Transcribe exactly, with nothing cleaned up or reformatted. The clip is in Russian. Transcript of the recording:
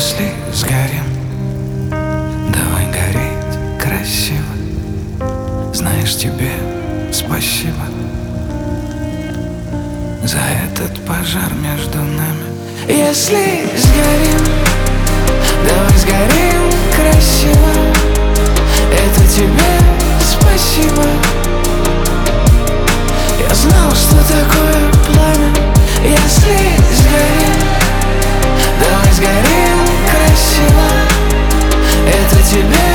Если сгорим, давай гореть красиво. Знаешь, тебе спасибо за этот пожар между нами. Если сгорим, давай сгорим красиво. Это тебе спасибо. Я знал, что такое пламя. Если сгорим, давай сгорим красиво. Это тебе